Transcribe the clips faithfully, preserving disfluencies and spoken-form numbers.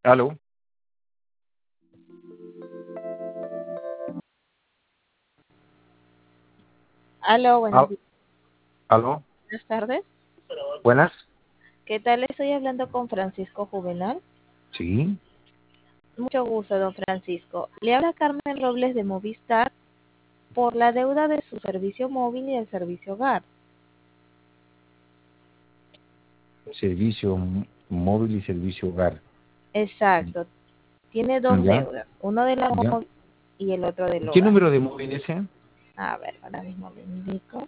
Aló. Aló, buenos Al- días. Aló. Buenas tardes. Buenas. ¿Qué tal? Estoy hablando con Francisco Juvenal. Sí. Mucho gusto, don Francisco. Le habla Carmen Robles de Movistar por la deuda de su servicio móvil y el servicio hogar. Servicio m- móvil y servicio hogar. Exacto. Tiene dos Ya, deudas, uno de la ya. móvil y el otro del ¿Qué hogar. número de móvil es ese? A ver, ahora mismo le indico.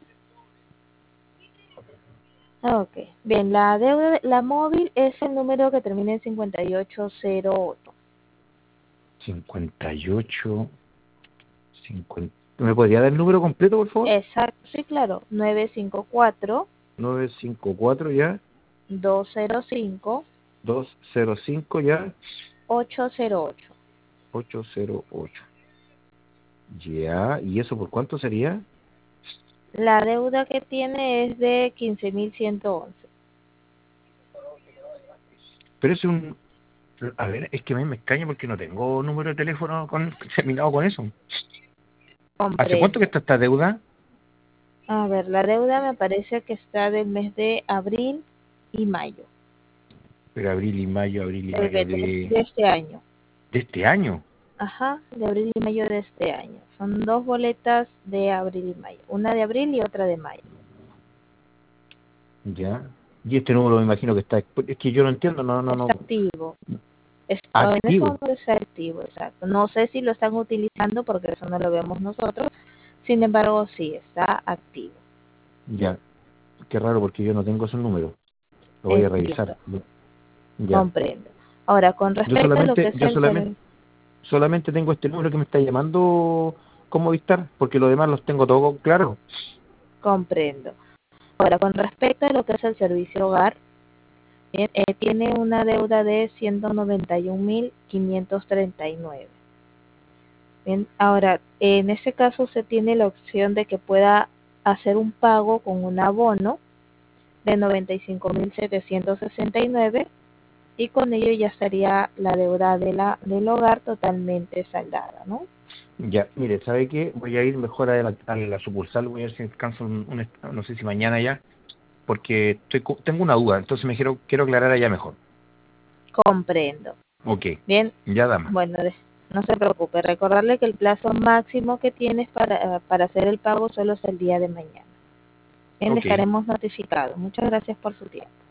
Ok. Bien, la deuda de la móvil es el número que termina en cincuenta y ocho cero ocho. cincuenta y ocho. cincuenta. ¿Me podría dar el número completo, por favor? Exacto, sí, claro. nueve cinco cuatro, Nueve cinco cuatro ya. dos cero cinco, Dos cero cinco ya. ocho cero ocho. Ocho cero ocho. Ya. ¿Y eso por cuánto sería? La deuda que tiene es de quince mil ciento once. Pero es un... A ver, es que a mí me extraña porque no tengo número de teléfono con... terminado con eso. ¿Hace cuánto que Comprendo. está esta deuda? A ver, la deuda me parece que está del mes de abril y mayo. Pero abril y mayo, abril y De, mayo de- de... de este año. de este año. Ajá, de abril y mayo de este año. Son dos boletas de abril y mayo. Una de abril y otra de mayo. Ya. Y este número me imagino que está... Es que yo no entiendo, no, no, Está no. activo. Está, en ese Activo. momento está activo, exacto. No sé si lo están utilizando porque eso no lo vemos nosotros. Sin embargo, sí, está activo. Ya. Qué raro porque yo no tengo esos números. Lo voy a Entiendo. revisar. Ya. Comprendo. Ahora, con Yo respecto a lo que solamente, es yo el solamente, servicio, solamente tengo este número que me está llamando con Movistar, porque los demás los tengo todos claro. comprendo. Ahora, con respecto a lo que es el servicio hogar, bien, eh, tiene una deuda de ciento noventa y un mil quinientos treinta y nueve. Bien, ahora, en ese caso se tiene la opción de que pueda hacer un pago con un abono de noventa y cinco mil setecientos sesenta y nueve y con ello ya estaría la deuda de la, del hogar totalmente saldada, ¿no? Ya, mire, ¿sabe qué? Voy a ir mejor a la, a la sucursal, voy a ver si alcanzo un, un est- no sé si mañana ya, porque estoy, co- tengo una duda, entonces me quiero, quiero aclarar allá mejor. Comprendo. Ok, Bien, ya dama. bueno, de- no se preocupe, recordarle que el plazo máximo que tienes para, para hacer el pago solo es el día de mañana. Bien, le Ok. estaremos notificados. Muchas gracias por su tiempo.